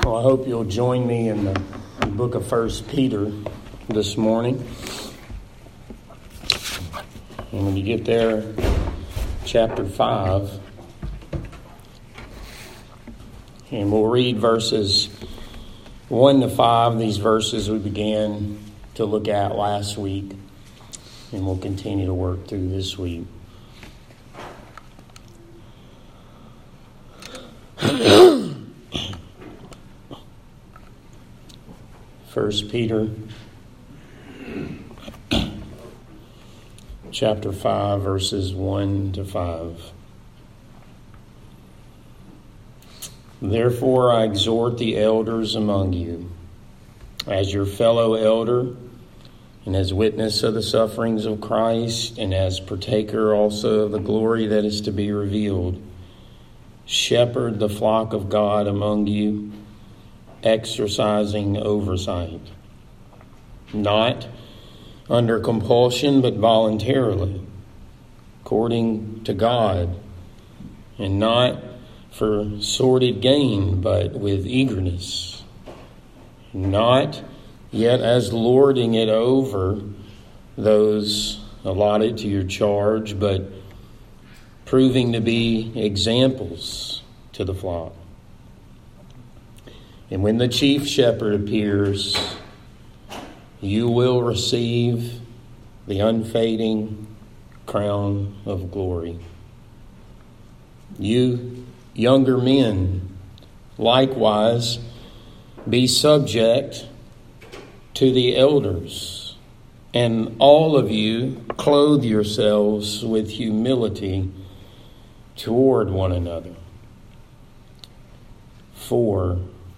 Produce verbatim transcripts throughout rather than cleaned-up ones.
Well, I hope you'll join me in the book of First Peter this morning. And when you get there, chapter five, and we'll read verses one to five. These verses we began to look at last week, and we'll continue to work through this week. First Peter chapter five, verses one to five. Therefore I exhort the elders among you, as your fellow elder, and as witness of the sufferings of Christ, and as partaker also of the glory that is to be revealed. Shepherd the flock of God among you, exercising oversight, not under compulsion, but voluntarily, according to God, and not for sordid gain, but with eagerness, not yet as lording it over those allotted to your charge, but proving to be examples to the flock. And when the chief shepherd appears, you will receive the unfading crown of glory. You younger men, likewise, be subject to the elders, and all of you clothe yourselves with humility toward one another. For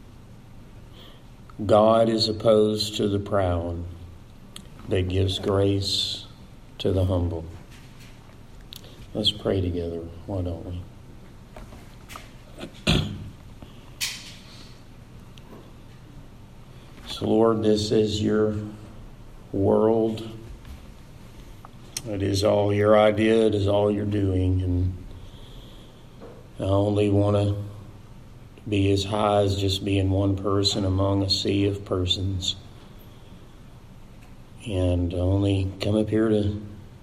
God is opposed to the proud, but gives grace to the humble. Let's pray together, why don't we? So, Lord, this is your world. It is all your idea. It is all you're doing. And I only want to be as high as just being one person among a sea of persons. And only come up here to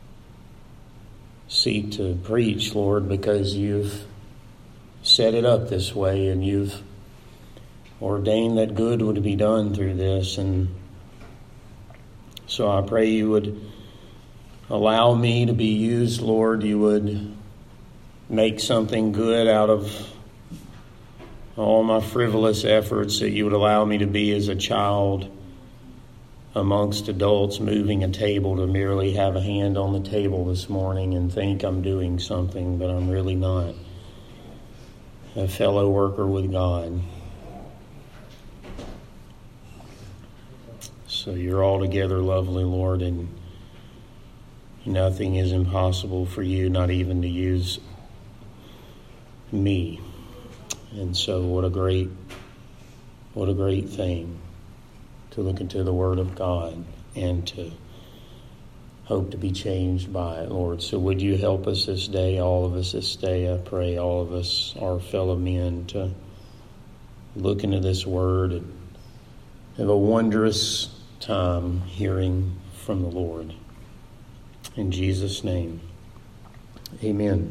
seek to preach, Lord, because you've set it up this way and you've ordained that good would be done through this. And so I pray you would allow me to be used, Lord. You would make something good out of all my frivolous efforts, that you would allow me to be as a child amongst adults moving a table, to merely have a hand on the table this morning and think I'm doing something, but I'm really not. A fellow worker with God. So you're altogether lovely, Lord, and nothing is impossible for you, not even to use me. And so what a great, what a great thing to look into the Word of God and to hope to be changed by it, Lord. So would you help us this day, all of us this day, I pray, all of us, our fellow men, to look into this Word and have a wondrous time hearing from the Lord. In Jesus' name, amen.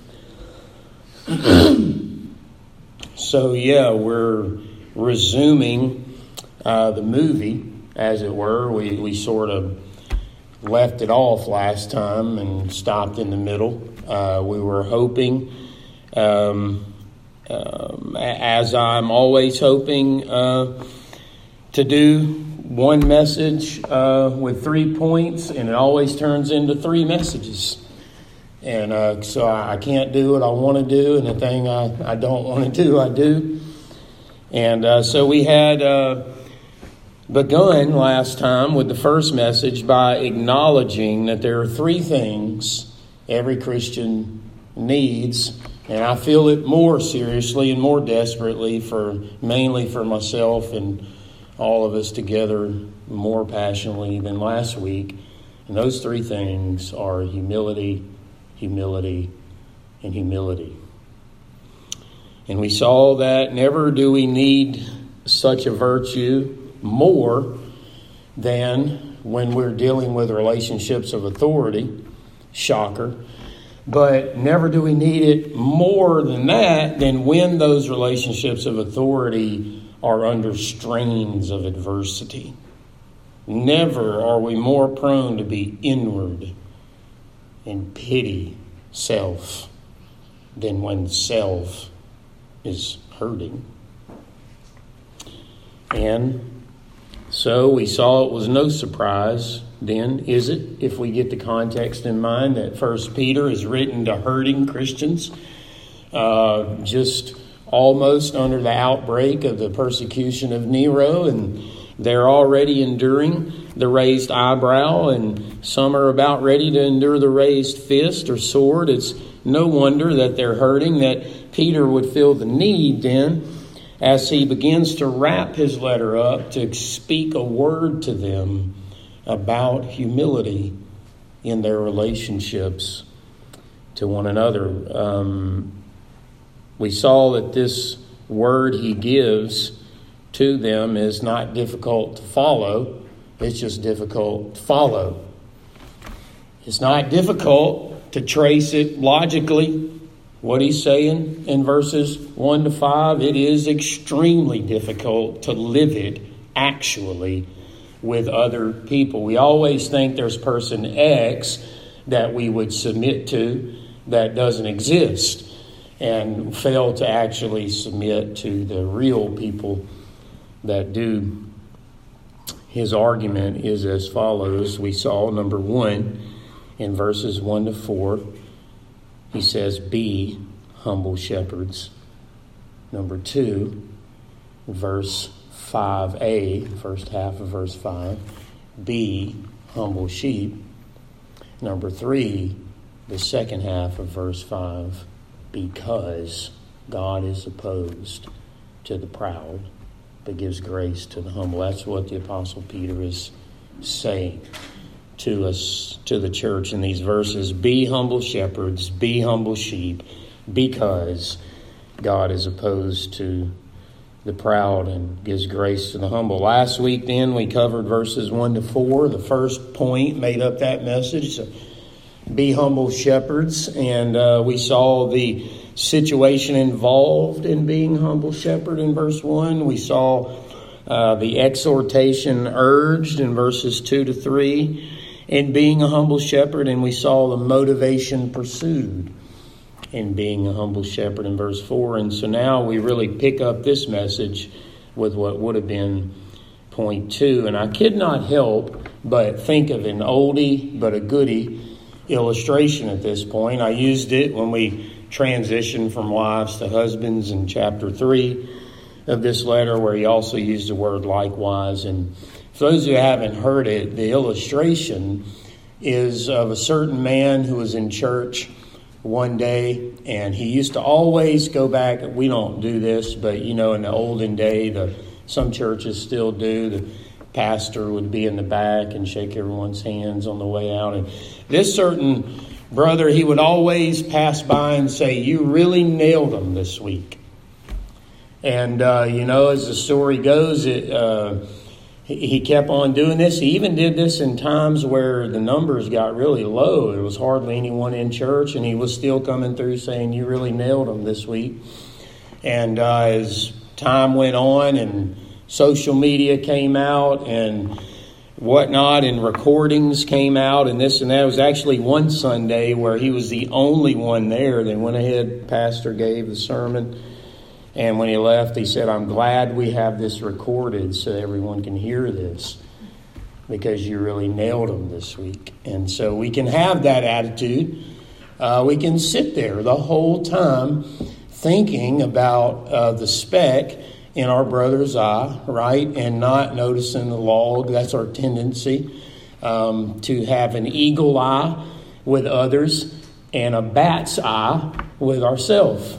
So, yeah, we're resuming uh, the movie, as it were. We, we sort of left it off last time and stopped in the middle. Uh, we were hoping, um, um, as I'm always hoping, uh, to do one message uh, with three points, and it always turns into three messages. And uh, so I can't do what I want to do, and the thing I, I don't want to do, I do. And uh, so we had uh, begun last time with the first message by acknowledging that there are three things every Christian needs, and I feel it more seriously and more desperately for mainly for myself and all of us together more passionately than last week. And those three things are humility, humility, and humility. And we saw that never do we need such a virtue more than when we're dealing with relationships of authority. Shocker. But never do we need it more than that than when those relationships of authority are under strains of adversity. Never are we more prone to be inward and pity self than when self is hurting. And so we saw it was no surprise then, is it, if we get the context in mind, that First Peter is written to hurting Christians uh, just almost under the outbreak of the persecution of Nero, and they're already enduring the raised eyebrow, and some are about ready to endure the raised fist or sword. It's no wonder that they're hurting, that Peter would feel the need then, as he begins to wrap his letter up, to speak a word to them about humility in their relationships to one another. Um, we saw that this word he gives to them is not difficult to follow. It's just difficult to follow. It's not difficult to trace it logically. What he's saying in verses one to five, it is extremely difficult to live it actually with other people. We always think there's person X that we would submit to that doesn't exist, and fail to actually submit to the real people that do. His argument is as follows. We saw, number one, in verses one to four, he says, be humble shepherds. Number two, verse five a, first half of verse five, be humble sheep. Number three, the second half of verse five, because God is opposed to the proud, but gives grace to the humble. That's what the Apostle Peter is saying to us, to the church in these verses. Be humble shepherds, be humble sheep, because God is opposed to the proud and gives grace to the humble. Last week then we covered verses one to four. The first point made up that message. So be humble shepherds. And uh, we saw the situation involved in being humble shepherd in verse one. We saw uh, the exhortation urged in verses two to three in being a humble shepherd. And we saw the motivation pursued in being a humble shepherd in verse four. And so now we really pick up this message with what would have been point two. And I could not help but think of an oldie but a goodie illustration at this point. I used it when we transitioned from wives to husbands in chapter three of this letter, where he also used the word likewise. And for those who haven't heard it, the illustration is of a certain man who was in church one day, and he used to always go back. We don't do this, but you know, in the olden day, the some churches still do. The pastor would be in the back and shake everyone's hands on the way out. And this certain brother, he would always pass by and say, "You really nailed them this week." And uh, you know, as the story goes, it. Uh, He kept on doing this. He even did this in times where the numbers got really low. There was hardly anyone in church, and he was still coming through saying, "You really nailed them this week." And uh, as time went on and social media came out and whatnot, and recordings came out and this and that, it was actually one Sunday where he was the only one there. They went ahead, pastor gave the sermon. And when he left, he said, "I'm glad we have this recorded so everyone can hear this, because you really nailed them this week." And so we can have that attitude. Uh, we can sit there the whole time thinking about uh, the speck in our brother's eye, right? And not noticing the log. That's our tendency, um, to have an eagle eye with others and a bat's eye with ourselves.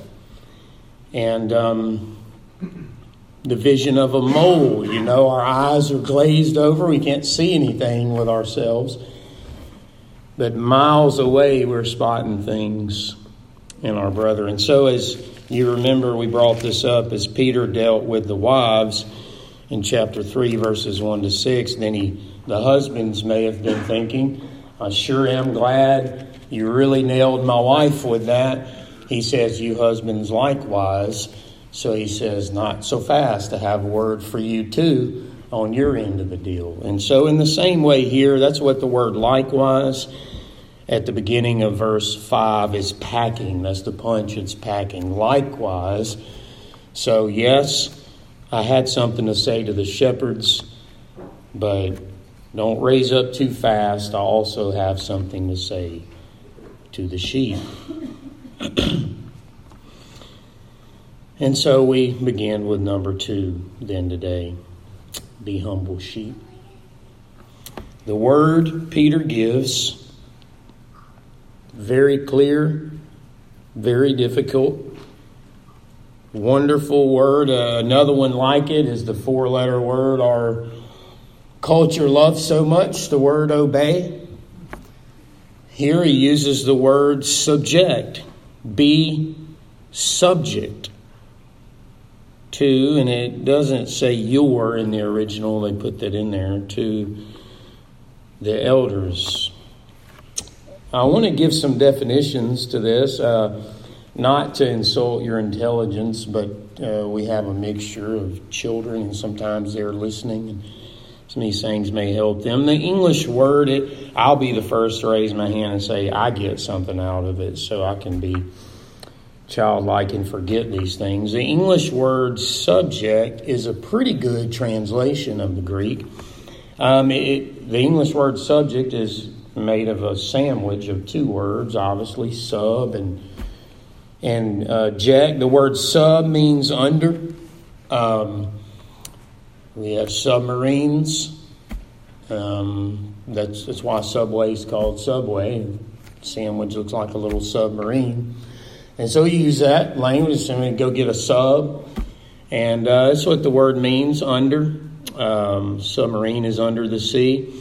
And um, the vision of a mole, you know, our eyes are glazed over. We can't see anything with ourselves. But miles away, we're spotting things in our brother. And so as You remember we brought this up as Peter dealt with the wives in chapter three, verses one to six. Then he, the husbands may have been thinking, I sure am glad you really nailed my wife with that. He says, you husbands likewise. So he says, not so fast to have a word for you too on your end of the deal. And so in the same way here, that's what the word likewise at the beginning of verse five is packing. That's the punch it's packing. Likewise. So yes, I had something to say to the shepherds, but don't raise up too fast. I also have something to say to the sheep. And so we begin with number two then today. Be humble, sheep. The word Peter gives, very clear, very difficult, wonderful word. Uh, another one like it is the four-letter word our culture loves so much, the word obey. Here he uses the word subject. Be subject to, and it doesn't say your in the original, they put that in there, to the elders. I want to give some definitions to this, uh, not to insult your intelligence, but uh, we have a mixture of children, and sometimes they're listening, and some of these things may help them. The English word, it, I'll be the first to raise my hand and say I get something out of it, so I can be childlike and forget these things. The English word subject is a pretty good translation of the Greek. Um, it, the English word subject is made of a sandwich of two words, obviously sub and and uh, ject. The word sub means under. Um, we have submarines. Um, that's that's why Subway is called Subway. Sandwich looks like a little submarine. And so you use that language, and we go get a sub. And uh, that's what the word means, under. Um, submarine is under the sea.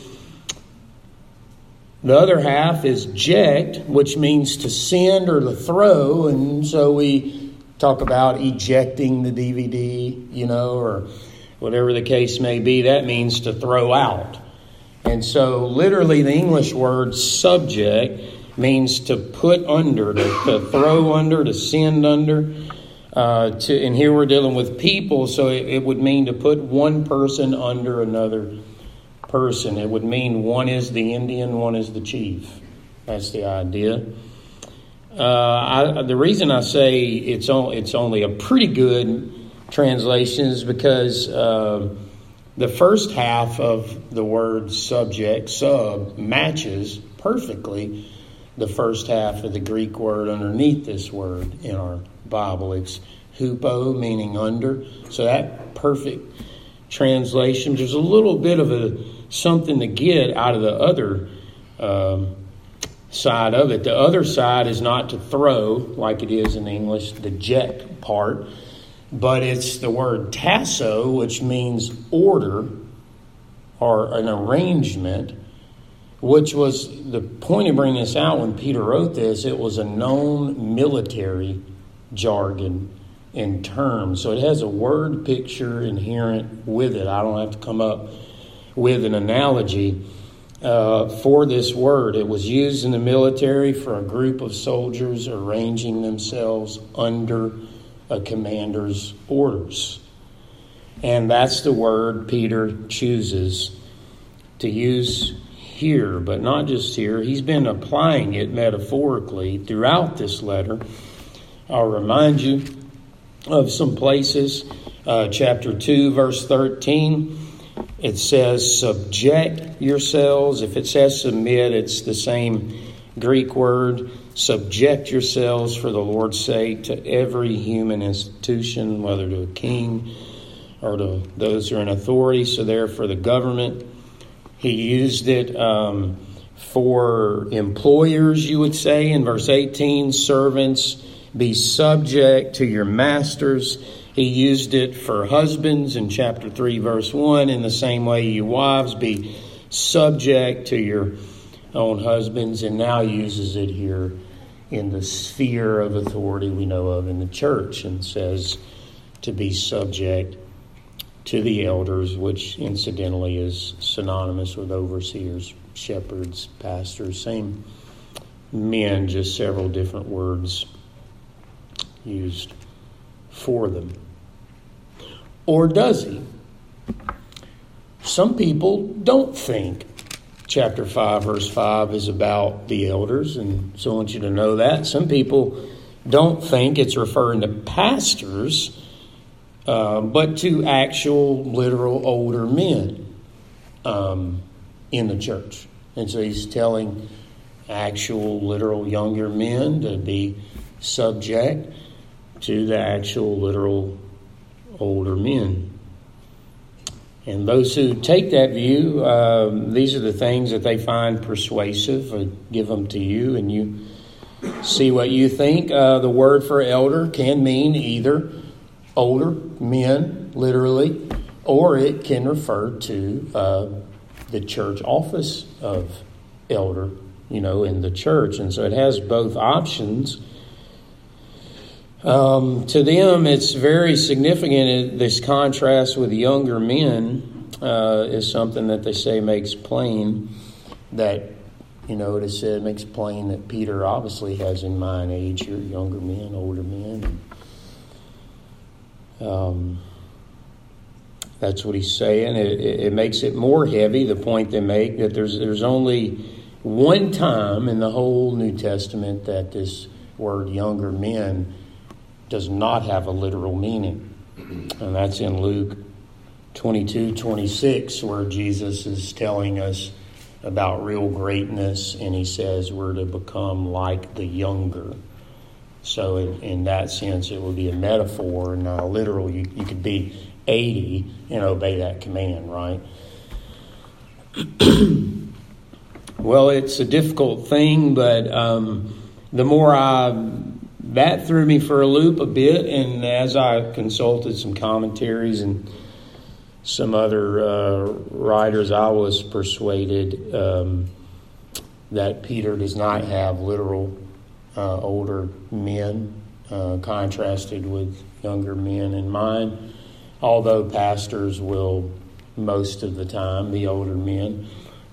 The other half is ject, which means to send or to throw. And so we talk about ejecting the D V D, you know, or whatever the case may be. That means to throw out. And so literally the English word subject means to put under, to, to throw under, to send under. Uh, to, and here we're dealing with people, so it, it would mean to put one person under another person. It would mean one is the Indian, one is the chief. That's the idea. Uh, I, the reason I say it's, on, it's only a pretty good translation is because uh, the first half of the word subject, sub, matches perfectly the first half of the Greek word underneath this word in our Bible. It's hupo, meaning under. So that perfect translation. There's a little bit of a something to get out of the other um, side of it. The other side is not to throw like it is in English, the jet part, but it's the word tasso, which means order or an arrangement, which was the point of bringing this out when Peter wrote this. It was a known military jargon in terms. So it has a word picture inherent with it. I don't have to come up with an analogy uh, for this word. It was used in the military for a group of soldiers arranging themselves under a commander's orders. And that's the word Peter chooses to use here, but not just here. He's been applying it metaphorically throughout this letter. I'll remind you of some places. Uh, chapter two, verse thirteen, it says, subject yourselves. If it says submit, it's the same Greek word. Subject yourselves for the Lord's sake to every human institution, whether to a king or to those who are in authority. So there for the government. He used it um, for employers, you would say, in verse eighteen, servants, be subject to your masters. He used it for husbands in chapter three, verse one. In the same way, you wives, be subject to your own husbands. And now uses it here in the sphere of authority we know of in the church, and says to be subject to the elders, which incidentally is synonymous with overseers, shepherds, pastors, same men, just several different words used for them. Or does he? Some people don't think chapter five, verse five is about the elders, and so I want you to know that. Some people don't think it's referring to pastors, uh, but to actual, literal older men um, in the church. And so he's telling actual, literal younger men to be subject to the actual, literal older men. And those who take that view, um, these are the things that they find persuasive. I give them to you, and you see what you think. Uh, the word for elder can mean either older men, literally, or it can refer to uh, the church office of elder, you know, in the church. And so it has both options. Um, to them, it's very significant. This contrast with younger men uh, is something that they say makes plain that, you know, it is said makes plain that Peter obviously has in mind age here, younger men, older men. Um, that's what he's saying. It, it, it makes it more heavy, the point they make, that there's there's only one time in the whole New Testament that this word younger men does not have a literal meaning. And that's in Luke twenty-two twenty-six, where Jesus is telling us about real greatness, and he says we're to become like the younger. So in, in that sense, it would be a metaphor, not a literal. You, you could be eighty and obey that command, right? Well, it's a difficult thing, but um, the more I... That threw me for a loop a bit, and as I consulted some commentaries and some other uh, writers, I was persuaded um, that Peter does not have literal uh, older men uh, contrasted with younger men in mind, although pastors will most of the time be older men.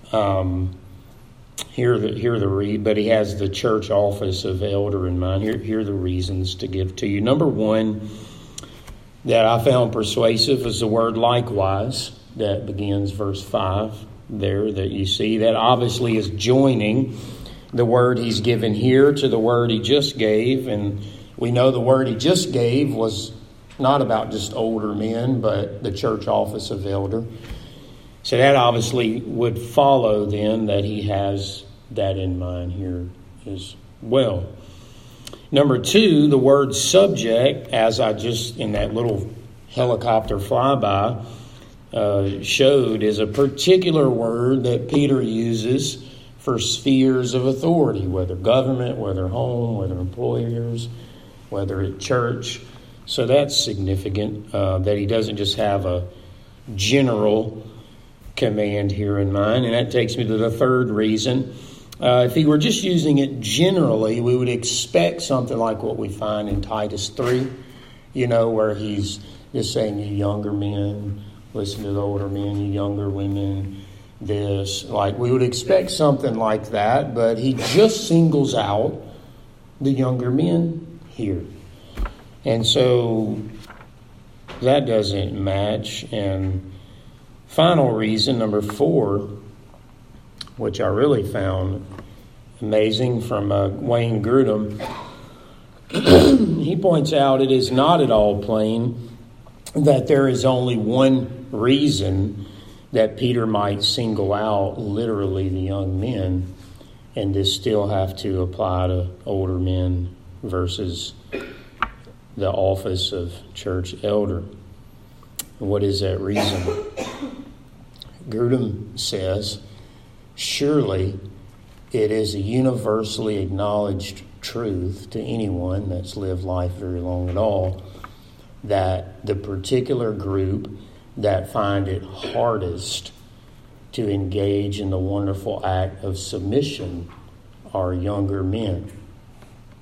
Um Here the, here the read, but he has the church office of elder in mind. Here, here are the reasons to give to you. Number one that I found persuasive is the word likewise that begins verse five there that you see. That obviously is joining the word he's given here to the word he just gave. And we know the word he just gave was not about just older men, but the church office of elder. So that obviously would follow then that he has that in mind here as well. Number two, the word subject, as I just in that little helicopter flyby uh, showed, is a particular word that Peter uses for spheres of authority, whether government, whether home, whether employers, whether at church. So that's significant uh, that he doesn't just have a general command here in mind. And that takes me to the third reason. Uh, if he were just using it generally, we would expect something like what we find in Titus three, you know, where he's just saying, you younger men, listen to the older men, you younger women, this. Like, we would expect something like that, but he just singles out the younger men here. And so that doesn't match. And final reason, number four, which I really found amazing from uh, Wayne Grudem, he points out it is not at all plain that there is only one reason that Peter might single out literally the young men and this still have to apply to older men versus the office of church elder. What is that reason? Grudem says, surely it is a universally acknowledged truth to anyone that's lived life very long at all that the particular group that find it hardest to engage in the wonderful act of submission are younger men.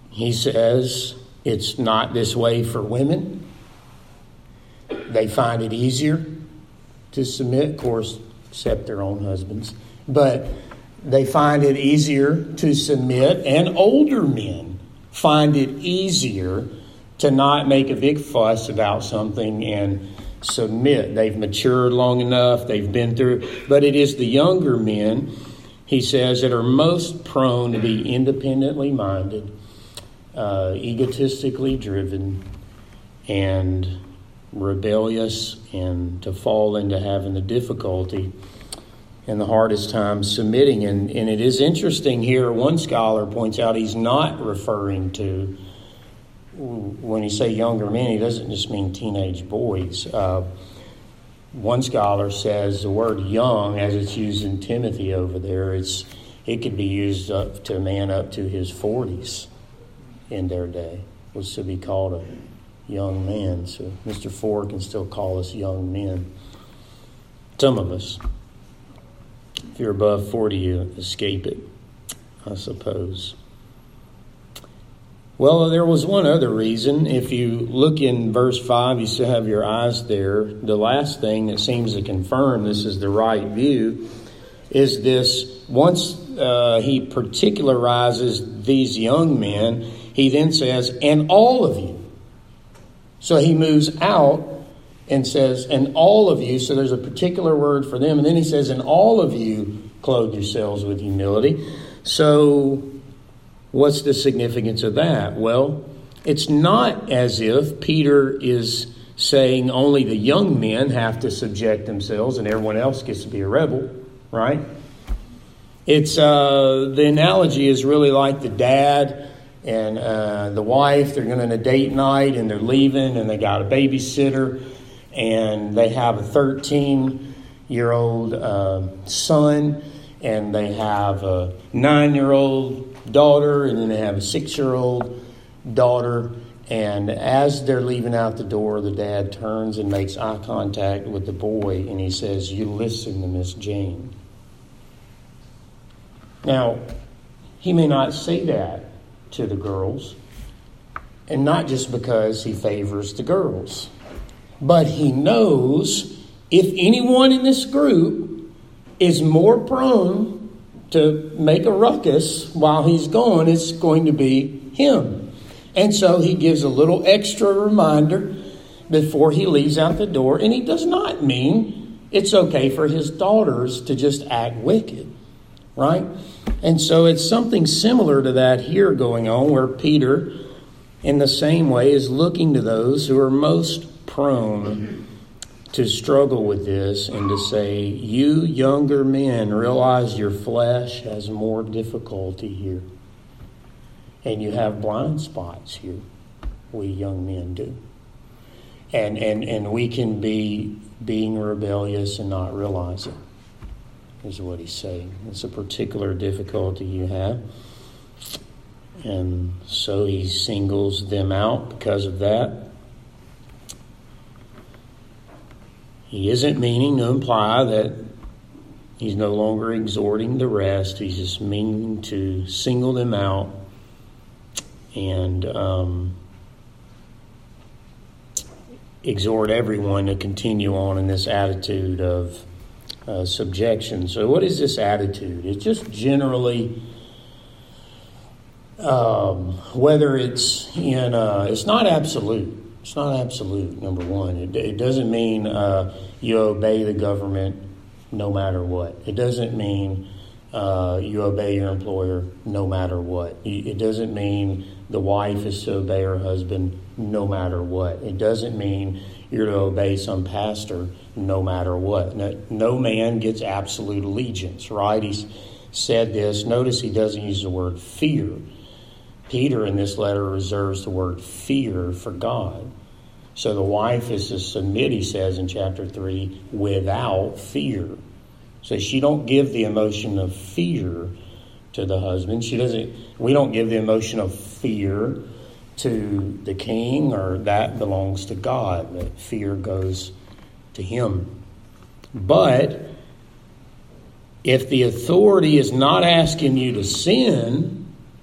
he says it's not this way for women. They find it easier to submit, of course, except their own husbands. But they find it easier to submit, and older men find it easier to not make a big fuss about something and submit. They've matured long enough, they've been through. But it is the younger men, he says, that are most prone to be independently minded, uh, egotistically driven, and rebellious, and to fall into having the difficulty and the hardest time submitting. And, and it is interesting here, one scholar points out he's not referring to, when he say younger men, he doesn't just mean teenage boys. Uh, one scholar says the word young, as it's used in Timothy over there, it's it could be used up to a man up to his forties in their day, was to be called a young man. So Mister Ford can still call us young men. Some of us. If you're above forty, you escape it, I suppose. Well, there was one other reason. If you look in verse five, you still have your eyes there. The last thing that seems to confirm this is the right view is this. Once uh, he particularizes these young men, he then says, and all of you. So he moves out and says, and all of you. So there's a particular word for them. And then he says, and all of you clothe yourselves with humility. So what's the significance of that? Well, it's not as if Peter is saying only the young men have to subject themselves and everyone else gets to be a rebel, right? It's uh, the analogy is really like the dad and uh, the wife. They're going on a date night and they're leaving and they got a babysitter and they have a thirteen-year-old uh, son and they have a nine-year-old daughter, and then they have a six-year-old daughter. And as they're leaving out the door, the dad turns and makes eye contact with the boy, and he says, you listen to Miss Jane. Now, he may not say that to the girls, and not just because he favors the girls, but he knows if anyone in this group is more prone to make a ruckus while he's gone, it's going to be him. And so he gives a little extra reminder before he leaves out the door. And he does not mean it's okay for his daughters to just act wicked, right? And so it's something similar to that here going on, where Peter, in the same way, is looking to those who are most prone to struggle with this and to say, you younger men, realize your flesh has more difficulty here. And you have blind spots here. We young men do. And and, and we can be being rebellious and not realize it, is what he's saying. It's a particular difficulty you have. And so he singles them out because of that. He isn't meaning to imply that he's no longer exhorting the rest. He's just meaning to single them out and um, exhort everyone to continue on in this attitude of uh, subjection. So what is this attitude? It's just generally, um, whether it's in, uh, it's not absolute. It's not absolute, number one. It, it doesn't mean uh, you obey the government no matter what. It doesn't mean uh, you obey your employer no matter what. It doesn't mean the wife is to obey her husband no matter what. It doesn't mean you're to obey some pastor no matter what. No, no man gets absolute allegiance, right? He's said this. Notice he doesn't use the word fear. Peter in this letter reserves the word fear for God. So the wife is to submit, he says in chapter three, without fear. So she don't give the emotion of fear to the husband. She doesn't. We don't give the emotion of fear to the king, or that belongs to God. That fear goes to him. But if the authority is not asking you to sin,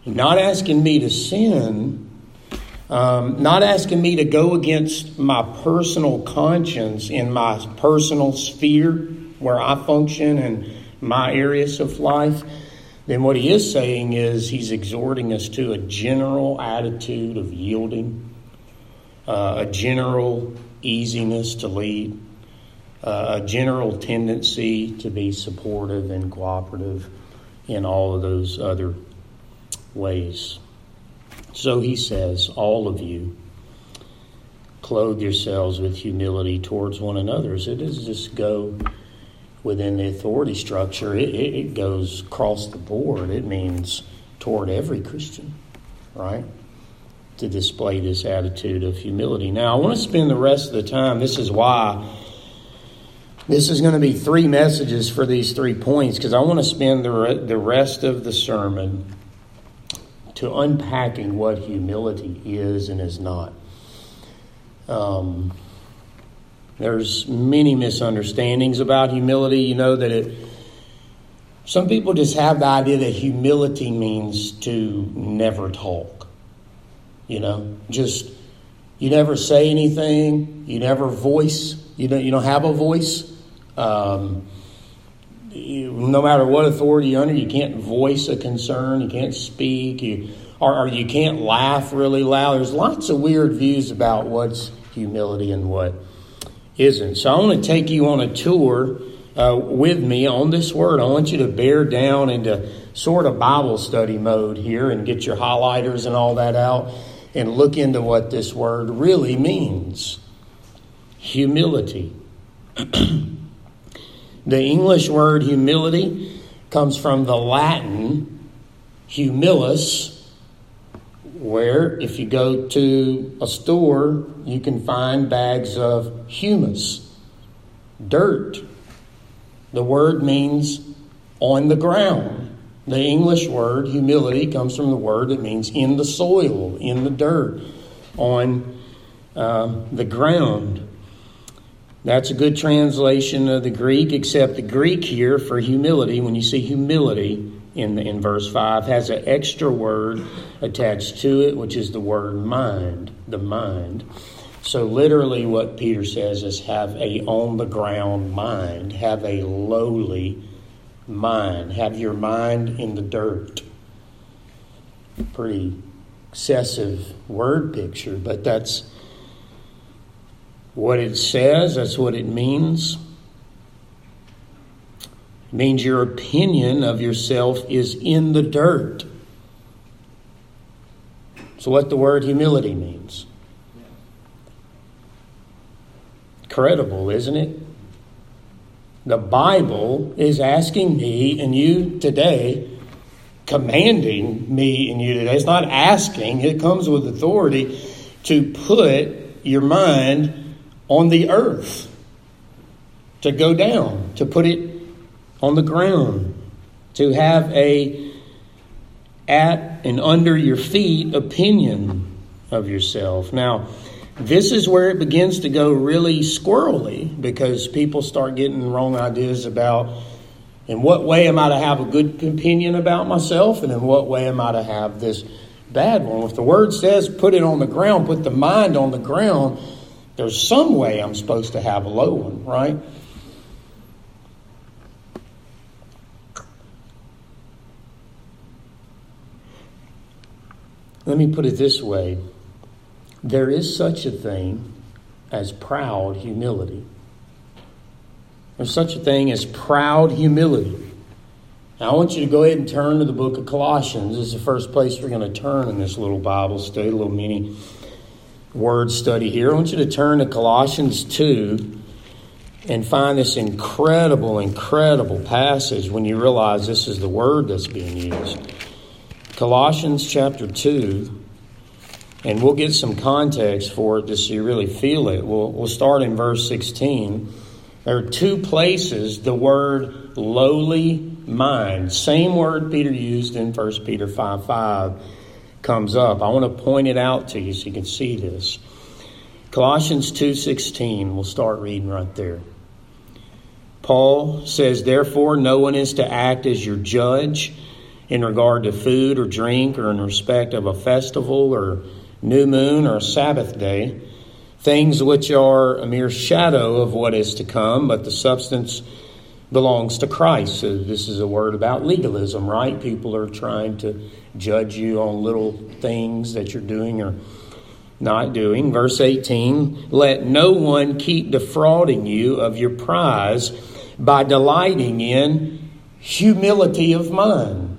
not asking me to sin, um, not asking me to go against my personal conscience in my personal sphere where I function and my areas of life, then what he is saying is he's exhorting us to a general attitude of yielding, uh, a general easiness to lead, uh, a general tendency to be supportive and cooperative in all of those other ways. So he says, all of you, clothe yourselves with humility towards one another. So it doesn't just go within the authority structure. It, it, it goes across the board. It means toward every Christian, right? To display this attitude of humility. Now, I want to spend the rest of the time, this is why this is going to be three messages for these three points, because I want to spend the, re- the rest of the sermon to unpacking what humility is and is not. Um, there's many misunderstandings about humility. You know that it. Some people just have the idea that humility means to never talk. You know, just you never say anything. You never voice. You don't. You don't have a voice. Um, you, no matter what authority you're under, you can't voice a concern. You can't speak. You or, or you can't laugh really loud. There's lots of weird views about what's humility and what isn't. So I want to take you on a tour uh, with me on this word. I want you to bear down into sort of Bible study mode here and get your highlighters and all that out and look into what this word really means. Humility. The English word humility comes from the Latin humilis, where if you go to a store, you can find bags of humus, dirt. The word means on the ground. The English word humility comes from the word that means in the soil, in the dirt, on uh, the ground. That's a good translation of the Greek, except the Greek here for humility, when you see humility in the, in verse five, has an extra word attached to it, which is the word mind, the mind. So literally what Peter says is have a on-the-ground mind, have a lowly mind, have your mind in the dirt. Pretty excessive word picture, but that's what it says, that's what it means. It means your opinion of yourself is in the dirt. So what the word humility means. Incredible, isn't it? The Bible is asking me and you today, commanding me and you today. It's not asking, it comes with authority to put your mind on the earth, to go down, to put it on the ground, to have a at and under your feet opinion of yourself. Now, this is where it begins to go really squirrely, because people start getting wrong ideas about in what way am I to have a good opinion about myself and in what way am I to have this bad one. If the word says put it on the ground, put the mind on the ground, there's some way I'm supposed to have a low one, right? Let me put it this way. There is such a thing as proud humility. There's such a thing as proud humility. Now, I want you to go ahead and turn to the book of Colossians. This is the first place we're going to turn in this little Bible study, a little mini word study here. I want you to turn to Colossians two and find this incredible, incredible passage when you realize this is the word that's being used. Colossians chapter two, and we'll get some context for it just so you really feel it. We'll, we'll start in verse sixteen. There are two places the word lowly mind, same word Peter used in First Peter five five, comes up. I want to point it out to you so you can see this. Colossians two sixteen, we'll start reading right there. Paul says, therefore, no one is to act as your judge in regard to food or drink, or in respect of a festival or new moon or a Sabbath day, things which are a mere shadow of what is to come, but the substance belongs to Christ. So this is a word about legalism, right? People are trying to judge you on little things that you're doing or not doing. Verse eighteen, let no one keep defrauding you of your prize by delighting in humility of mind.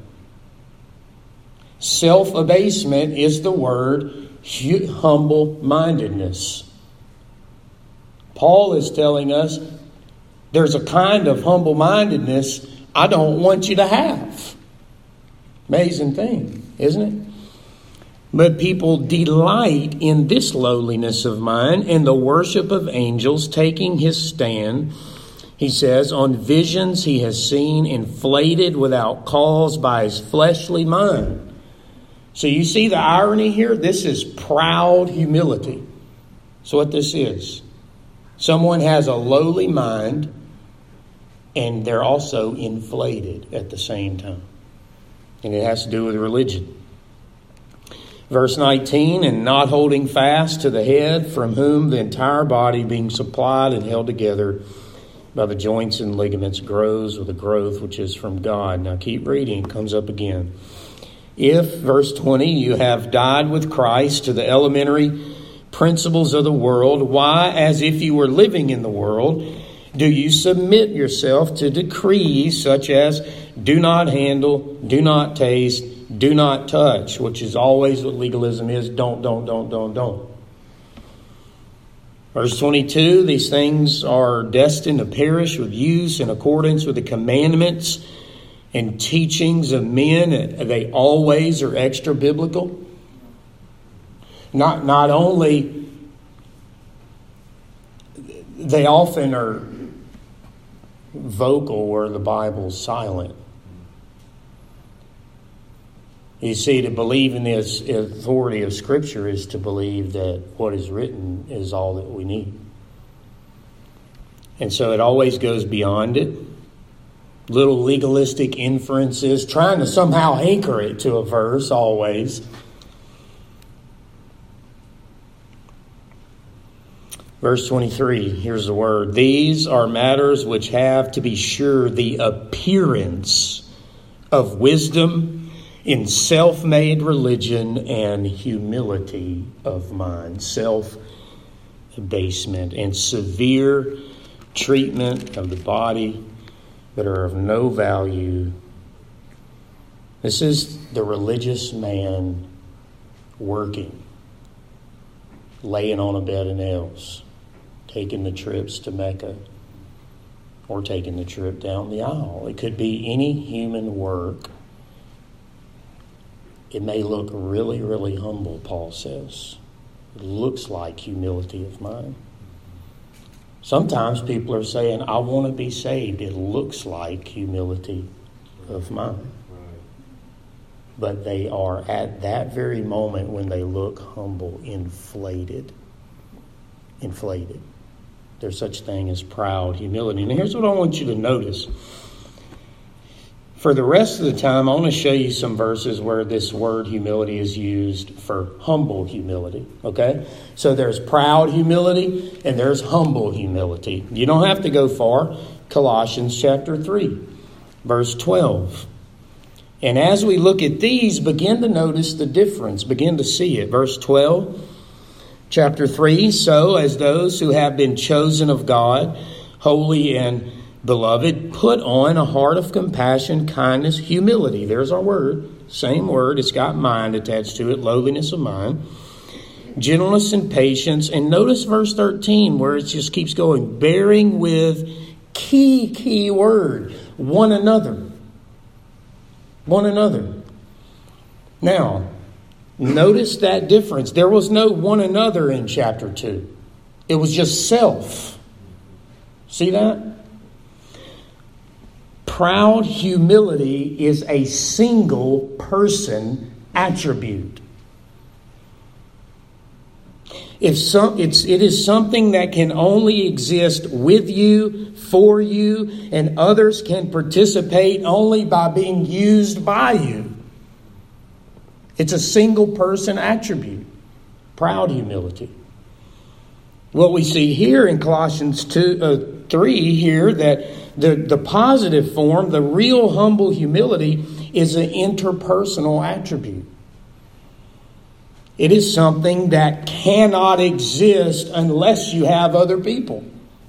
Self-abasement is the word humble-mindedness. Paul is telling us there's a kind of humble-mindedness I don't want you to have. Amazing thing, isn't it? But people delight in this lowliness of mind and the worship of angels, taking his stand, he says, on visions he has seen, inflated without cause by his fleshly mind. So you see the irony here? This is proud humility. That's what this is. Someone has a lowly mind, and they're also inflated at the same time. And it has to do with religion. Verse nineteen, and not holding fast to the head, from whom the entire body being supplied and held together by the joints and ligaments grows with a growth which is from God. Now keep reading, it comes up again. If, verse twenty, you have died with Christ to the elementary principles of the world, why, as if you were living in the world, do you submit yourself to decrees such as do not handle, do not taste, do not touch, which is always what legalism is. Don't, don't, don't, don't, don't. Verse twenty-two, these things are destined to perish with use in accordance with the commandments and teachings of men. They always are extra biblical. Not, not only, they often are vocal where the Bible's silent. You see, to believe in the authority of Scripture is to believe that what is written is all that we need. And so it always goes beyond it. Little legalistic inferences, trying to somehow anchor it to a verse always. Verse twenty-three, here's the word. These are matters which have, to be sure, the appearance of wisdom in self-made religion and humility of mind, self-abasement, and severe treatment of the body that are of no value. This is the religious man working, laying on a bed of nails, taking the trips to Mecca, or taking the trip down the aisle. It could be any human work. It may look really, really humble, Paul says. It looks like humility of mind. Sometimes people are saying, I want to be saved. It looks like humility of mind. But they are at that very moment when they look humble, inflated. Inflated. There's such thing as proud humility. And here's what I want you to notice. For the rest of the time, I want to show you some verses where this word humility is used for humble humility. Okay? So there's proud humility and there's humble humility. You don't have to go far. Colossians chapter three, verse twelve. And as we look at these, begin to notice the difference. Begin to see it. Verse twelve, chapter three. So as those who have been chosen of God, holy and beloved, put on a heart of compassion, kindness, humility. There's our word. Same word. It's got mind attached to it. Lowliness of mind. Gentleness and patience. And notice verse thirteen where it just keeps going. Bearing with key, key word. One another. One another. Now, notice that difference. There was no one another in chapter two. It was just self. See that? Proud humility is a single person attribute. If some, it's, it is something that can only exist with you, for you, and others can participate only by being used by you. It's a single person attribute. Proud humility. What we see here in Colossians two, uh, three here, that the, the positive form, the real humble humility, is an interpersonal attribute. It is something that cannot exist unless you have other people.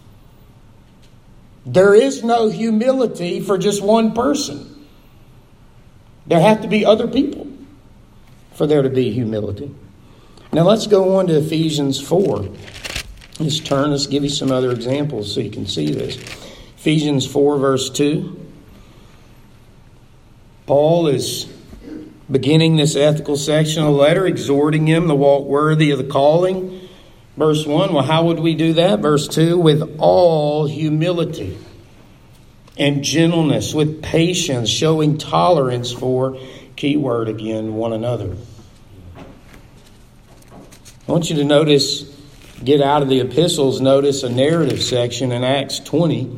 There is no humility for just one person. There have to be other people for there to be humility. Now let's go on to Ephesians four. Let's turn, let's give you some other examples so you can see this. Ephesians four verse two. Paul is beginning this ethical section of the letter, exhorting him to walk worthy of the calling. Verse one, well, how would we do that? Verse two, with all humility and gentleness, with patience, showing tolerance for, key word again, one another. I want you to notice, get out of the epistles, notice a narrative section in Acts twenty.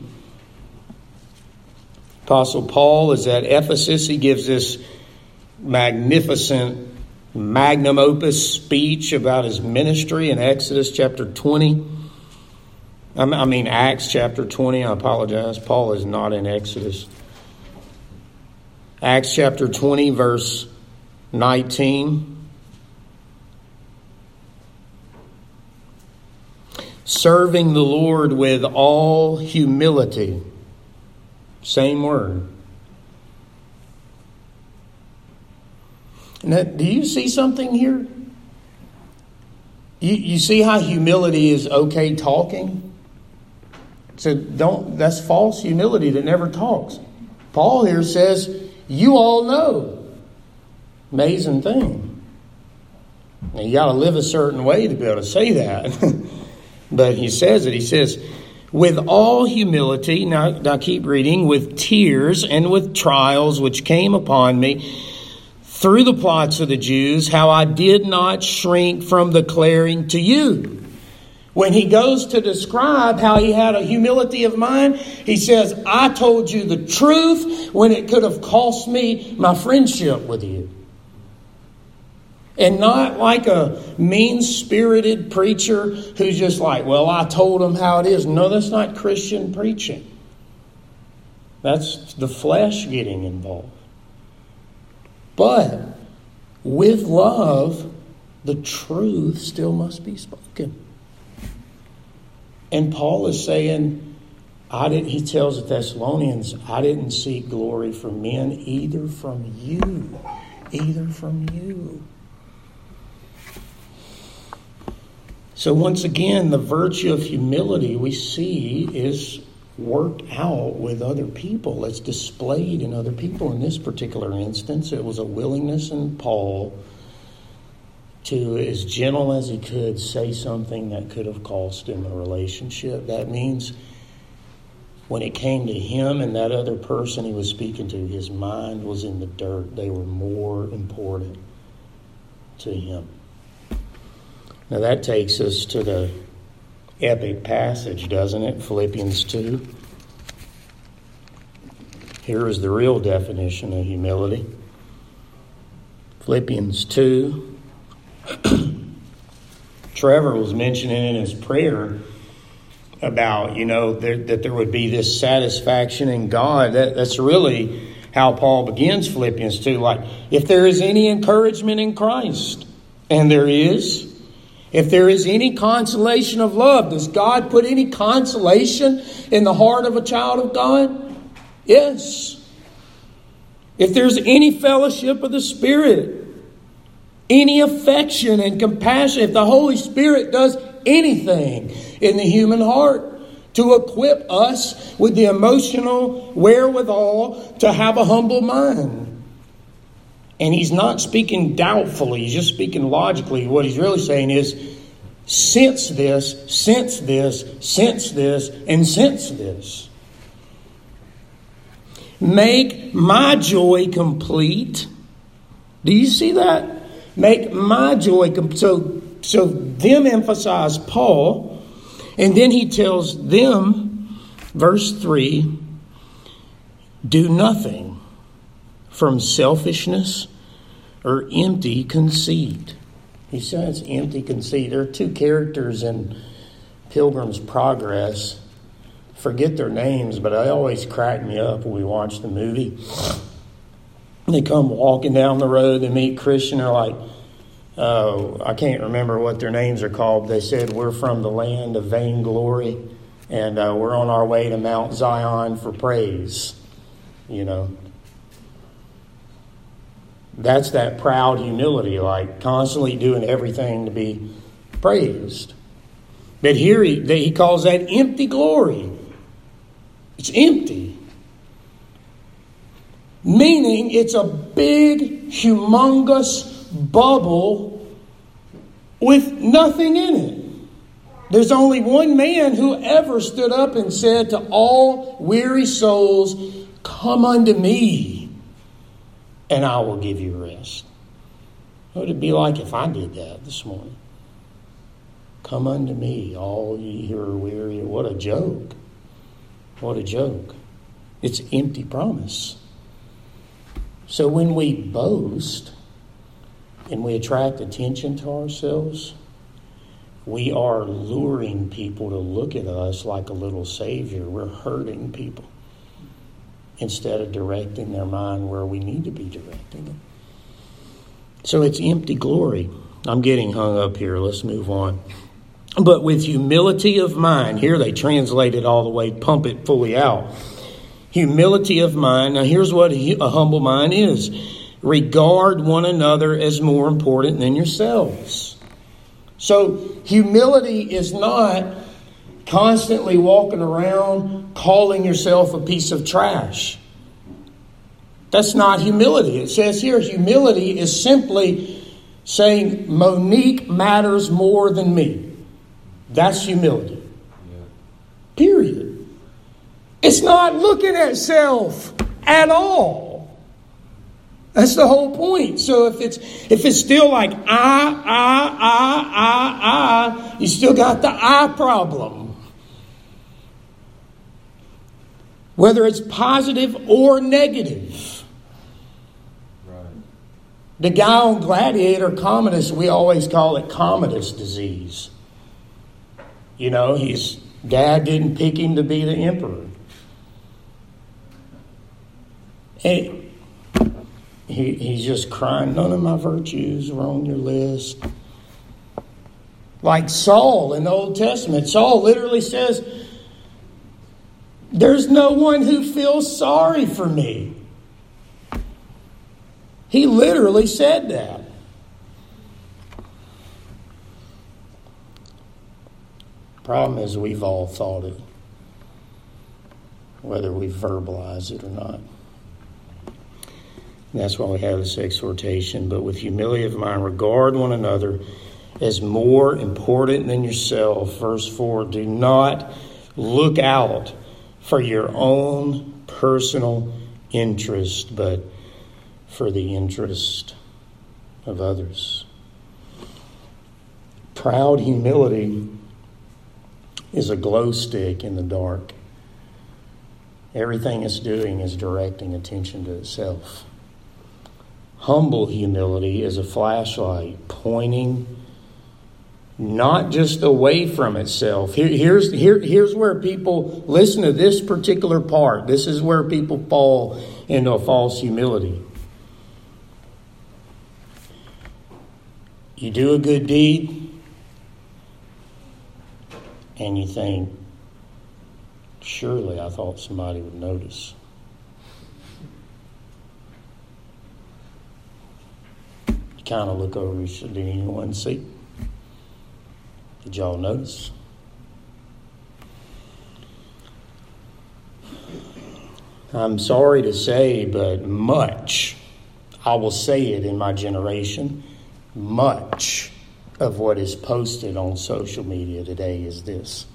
Apostle Paul is at Ephesus. He gives this magnificent magnum opus speech about his ministry in Exodus chapter twenty. I mean Acts chapter twenty. I apologize. Paul is not in Exodus. Acts chapter twenty verse nineteen. Serving the Lord with all humility. Same word. Now, do you see something here? You, you see how humility is okay talking? So don't, that's false humility that never talks. Paul here says, you all know. Amazing thing. Now, you got to live a certain way to be able to say that. But he says it. He says, with all humility, now, now keep reading, with tears and with trials which came upon me through the plots of the Jews, how I did not shrink from declaring to you. When he goes to describe how he had a humility of mind, he says, I told you the truth when it could have cost me my friendship with you. And not like a mean-spirited preacher who's just like, well, I told him how it is. No, that's not Christian preaching. That's the flesh getting involved. But with love, the truth still must be spoken. And Paul is saying, I didn't, he tells the Thessalonians, I didn't seek glory from men, either from you. Either from you. So once again, the virtue of humility we see is worked out with other people. It's displayed in other people. In this particular instance, it was a willingness in Paul to, as gentle as he could, say something that could have cost him a relationship. That means when it came to him and that other person he was speaking to, his mind was in the dirt. They were more important to him. Now that takes us to the epic passage, doesn't it? Philippians two. Here is the real definition of humility. Philippians two. Trevor was mentioning in his prayer about, you know, there, that there would be this satisfaction in God. That, that's really how Paul begins Philippians two. Like, if there is any encouragement in Christ, and there is, if there is any consolation of love, does God put any consolation in the heart of a child of God? Yes. If there's any fellowship of the Spirit, any affection and compassion, if the Holy Spirit does anything in the human heart to equip us with the emotional wherewithal to have a humble mind. And he's not speaking doubtfully, he's just speaking logically. What he's really saying is, sense this, sense this, sense this, and sense this. Make my joy complete. Do you see that? Make my joy complete. So so them emphasize Paul, and then he tells them, verse three, do nothing from selfishness or empty conceit. He says empty conceit. There are two characters in Pilgrim's Progress. Forget their names, but they always crack me up when we watch the movie. They come walking down the road, they meet Christian, they're like, uh, I can't remember what their names are called. They said, we're from the land of vainglory, and uh, we're on our way to Mount Zion for praise. You know, that's that proud humility, like constantly doing everything to be praised. But here he, he calls that empty glory. It's empty. Meaning it's a big, humongous bubble with nothing in it. There's only one man who ever stood up and said to all weary souls, come unto me, and I will give you rest. What would it be like if I did that this morning? Come unto me, all ye who are weary. What a joke. What a joke. It's empty promise. So when we boast and we attract attention to ourselves, we are luring people to look at us like a little savior. We're hurting people instead of directing their mind where we need to be directing them. So it's empty glory. I'm getting hung up here. Let's move on. But with humility of mind, here they translate it all the way, pump it fully out. Humility of mind. Now here's what a humble mind is. Regard one another as more important than yourselves. So humility is not constantly walking around calling yourself a piece of trash. That's not humility. It says here, humility is simply saying Monique matters more than me. That's humility. Period. It's not looking at self at all. That's the whole point. So if it's if it's still like I, I, I, I, I, you still got the I problem. Whether it's positive or negative. Right. The guy on Gladiator, Commodus, we always call it Commodus disease. You know, his dad didn't pick him to be the emperor. And he, he's just crying, none of my virtues were on your list. Like Saul in the Old Testament. Saul literally says, there's no one who feels sorry for me. He literally said that. Problem is we've all thought it, whether we verbalize it or not. That's why we have this exhortation. But with humility of mind, regard one another as more important than yourself. Verse four, do not look out for your own personal interest, but for the interest of others. Proud humility is a glow stick in the dark. Everything it's doing is directing attention to itself. Humble humility is a flashlight pointing not just away from itself. Here, here's, here, here's where people, listen to this particular part. This is where people fall into a false humility. You do a good deed, and you think, surely I thought somebody would notice. You kind of look over, did anyone see? Did y'all notice? I'm sorry to say, but much, I will say it in my generation, much of what is posted on social media today is this.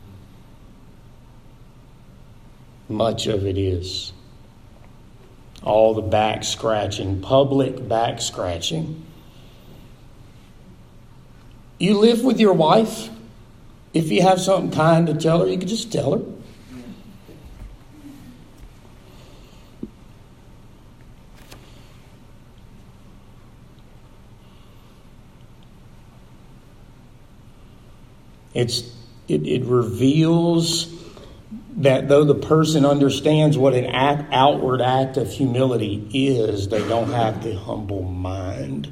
Much of it is. All the back scratching, public back scratching. You live with your wife. If you have something kind to tell her, you can just tell her. It's it, it reveals that though the person understands what an act, outward act of humility is, they don't have the humble mind.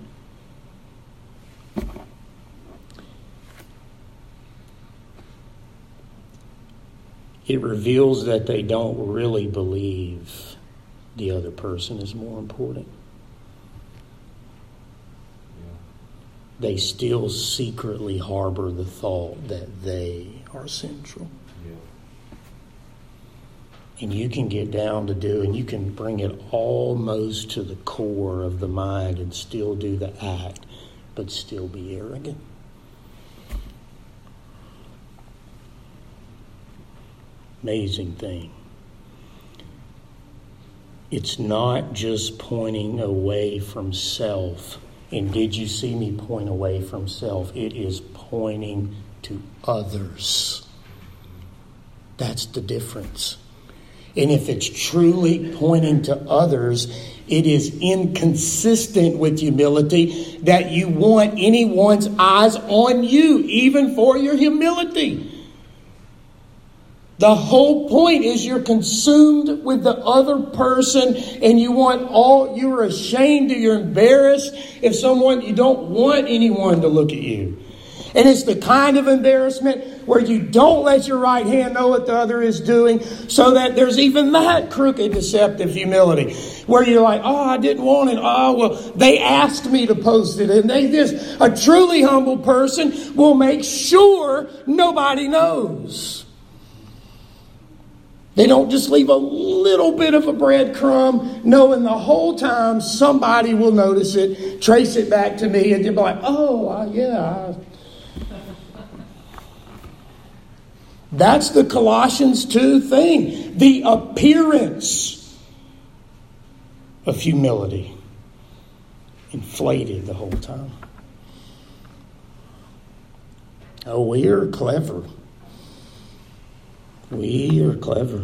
It reveals that they don't really believe the other person is more important. They still secretly harbor the thought that they are central. Yeah. And you can get down to do, and you can bring it almost to the core of the mind and still do the act, but still be arrogant. Amazing thing. It's not just pointing away from self. And did you see me point away from self? It is pointing to others. That's the difference. And if it's truly pointing to others, it is inconsistent with humility that you want anyone's eyes on you, even for your humility. The whole point is you're consumed with the other person, and you want all, you're ashamed or you're embarrassed if someone, you don't want anyone to look at you. And it's the kind of embarrassment where you don't let your right hand know what the other is doing, so that there's even that crooked, deceptive humility where you're like, oh, I didn't want it. Oh, well, they asked me to post it. And they this, a truly humble person will make sure nobody knows. They don't just leave a little bit of a breadcrumb, knowing the whole time somebody will notice it, trace it back to me, and they'll be like, oh, uh, yeah. That's the Colossians two thing. The appearance of humility. Inflated the whole time. Oh, we're clever. We are clever.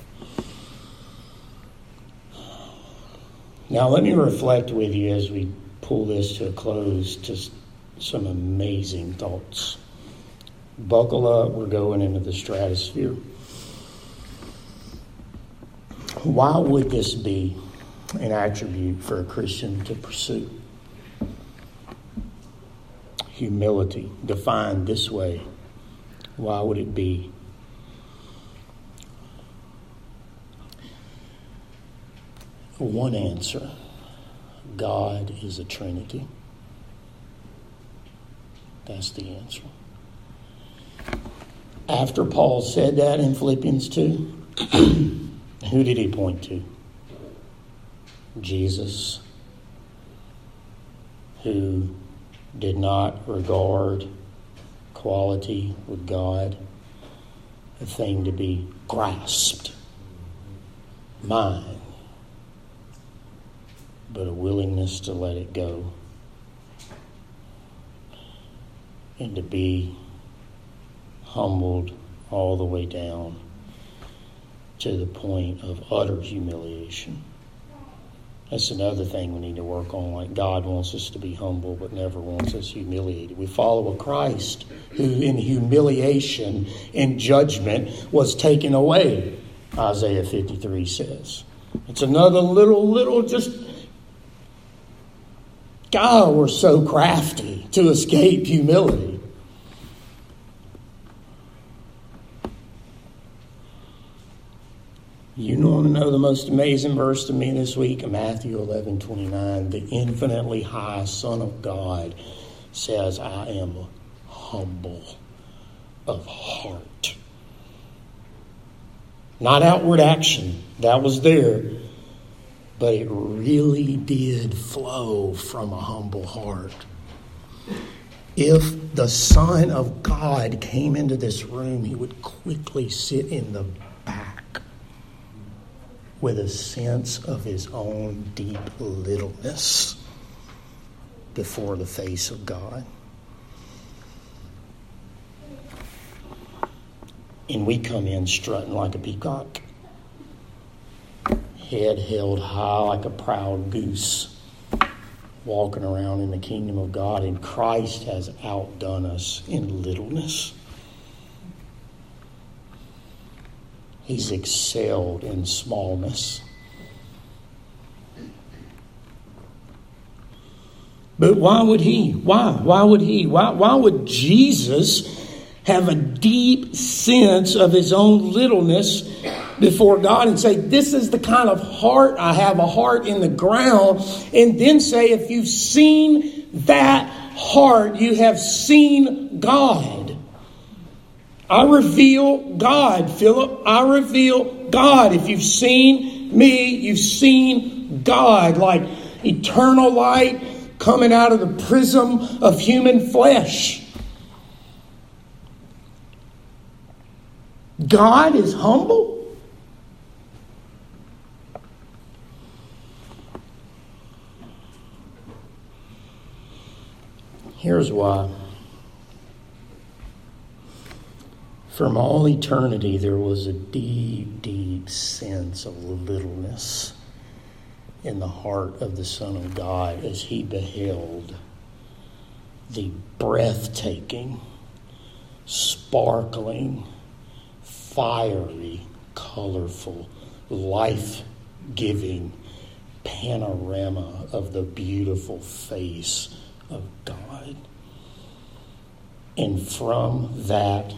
Now let me reflect with you as we pull this to a close, just some amazing thoughts. Buckle up, we're going into the stratosphere. Why would this be an attribute for a Christian to pursue? Humility, defined this way. Why would it be? One answer: God is a Trinity. That's the answer. After Paul said that in Philippians two, who did he point to? Jesus, who did not regard equality with God a thing to be grasped, mine, but a willingness to let it go and to be humbled all the way down to the point of utter humiliation. That's another thing we need to work on. Like, God wants us to be humble, but never wants us humiliated. We follow a Christ who in humiliation and judgment was taken away, Isaiah fifty-three says. It's another little, little just... God, we're so crafty to escape humility. You want to know the most amazing verse to me this week? Matthew eleven twenty-nine. The infinitely high Son of God says, I am humble of heart. Not outward action. That was there. But it really did flow from a humble heart. If the Son of God came into this room, he would quickly sit in the back with a sense of his own deep littleness before the face of God. And we come in strutting like a peacock, head held high like a proud goose, walking around in the kingdom of God, and Christ has outdone us in littleness. He's excelled in smallness. But why would he? Why? Why would he? Why, why would Jesus have a deep sense of his own littleness before God and say, this is the kind of heart I have, a heart in the ground, and then say, if you've seen that heart, you have seen God. I reveal God, Philip. I reveal God. If you've seen me, you've seen God, like eternal light coming out of the prism of human flesh. God is humble. Here's why. From all eternity, there was a deep, deep sense of littleness in the heart of the Son of God as he beheld the breathtaking, sparkling, fiery, colorful, life-giving panorama of the beautiful face of God. And from that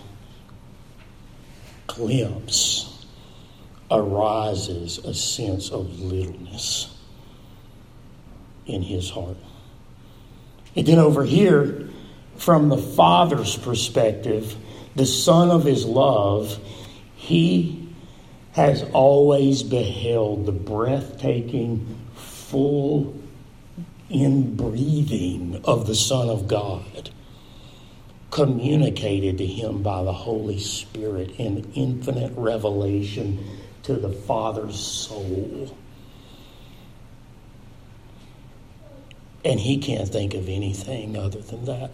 glimpse arises a sense of littleness in his heart. And then over here, from the Father's perspective, the Son of his love, he has always beheld the breathtaking, full inbreathing of the Son of God, communicated to him by the Holy Spirit in infinite revelation to the Father's soul. And he can't think of anything other than that.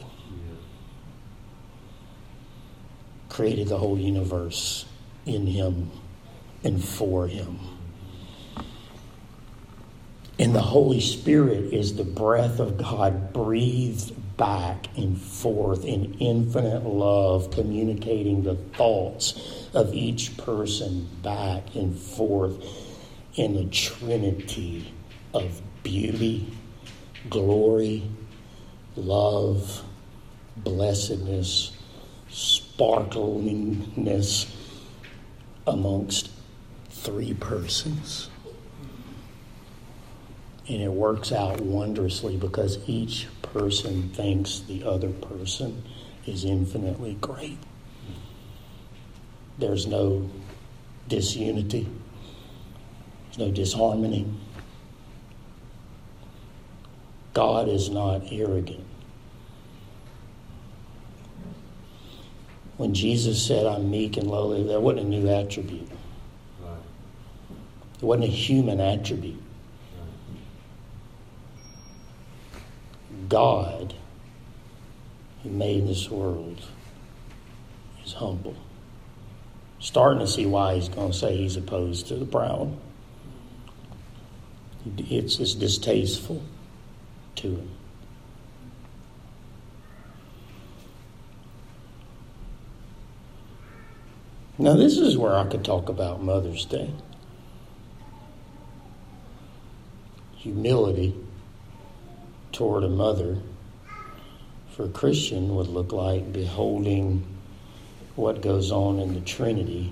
Created the whole universe in him and for him. And the Holy Spirit is the breath of God breathed back and forth in infinite love, communicating the thoughts of each person back and forth in a trinity of beauty, glory, love, blessedness, sparklingness amongst three persons. And it works out wondrously because each person thinks the other person is infinitely great. There's no disunity. There's no disharmony. God is not arrogant. When Jesus said, I'm meek and lowly, that wasn't a new attribute. It wasn't a human attribute. God, who made this world, is humble. Starting to see why he's going to say he's opposed to the proud. It's, it's distasteful to him. Now, this is where I could talk about Mother's Day. Humility toward a mother for a Christian would look like beholding what goes on in the Trinity,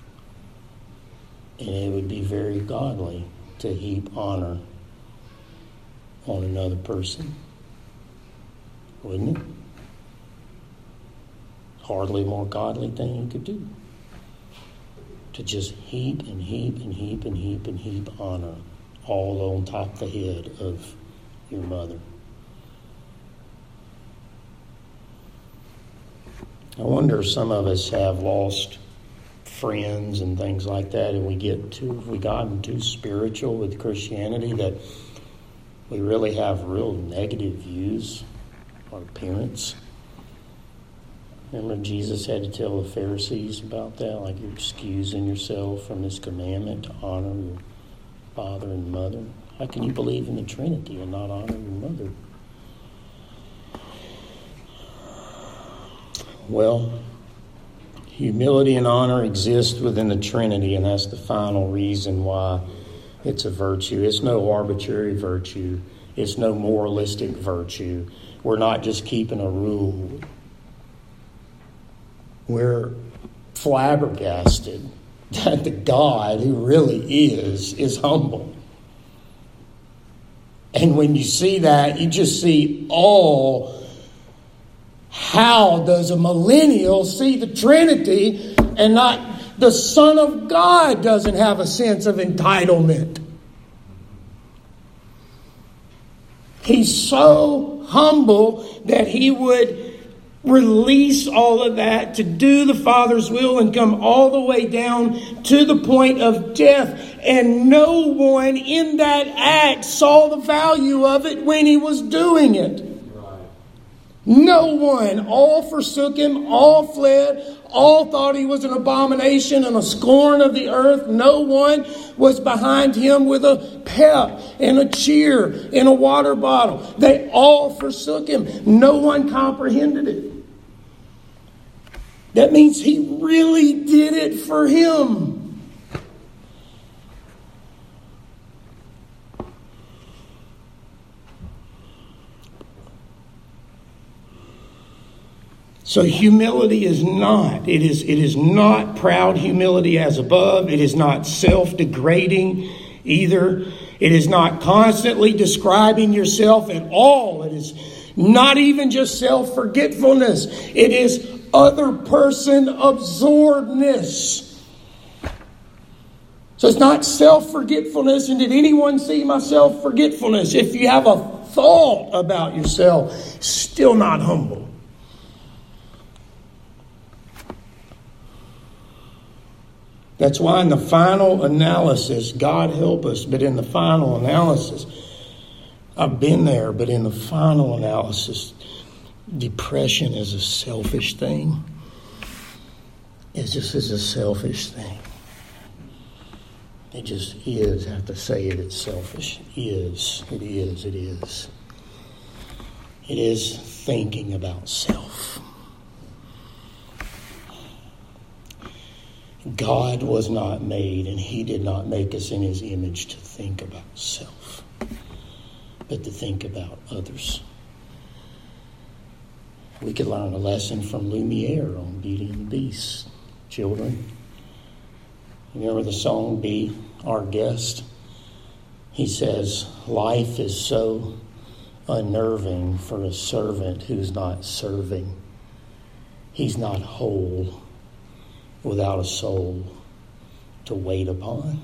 and it would be very godly to heap honor on another person, wouldn't it? Hardly a more godly thing you could do. To just heap and heap and heap and heap and heap honor all on top of the head of your mother. I wonder if some of us have lost friends and things like that, and we get too, we gotten too spiritual with Christianity that we really have real negative views of our parents. Remember Jesus had to tell the Pharisees about that, like you're excusing yourself from this commandment to honor your father and mother. How can you believe in the Trinity and not honor your mother? Well, humility and honor exist within the Trinity, and that's the final reason why it's a virtue. It's no arbitrary virtue. It's no moralistic virtue. We're not just keeping a rule. We're flabbergasted that the God who really is, is humble. And when you see that, you just see, oh, how does a millennial see the Trinity and not the Son of God doesn't have a sense of entitlement? He's so humble that he would release all of that to do the Father's will and come all the way down to the point of death. And no one in that act saw the value of it when he was doing it. No one. All forsook him. All fled. All thought he was an abomination and a scorn of the earth. No one was behind him with a pep and a cheer and a water bottle. They all forsook him. No one comprehended it. That means he really did it for him. So humility is not, it is, it is not proud humility as above. It is not self-degrading either. It is not constantly describing yourself at all. It is not even just self-forgetfulness. It is other person absorbedness. So it's not self-forgetfulness. And did anyone see my self-forgetfulness? If you have a thought about yourself, still not humble. That's why in the final analysis, God help us, but in the final analysis, I've been there, but in the final analysis, depression is a selfish thing. It just is a selfish thing. It just is. I have to say it, it's selfish. It is. It is. It is. It is thinking about self. God was not made, and he did not make us in his image to think about self, but to think about others. We could learn a lesson from Lumiere on Beauty and the Beast. Children, you remember the song, Be Our Guest? He says, life is so unnerving for a servant who's not serving. He's not whole without a soul to wait upon.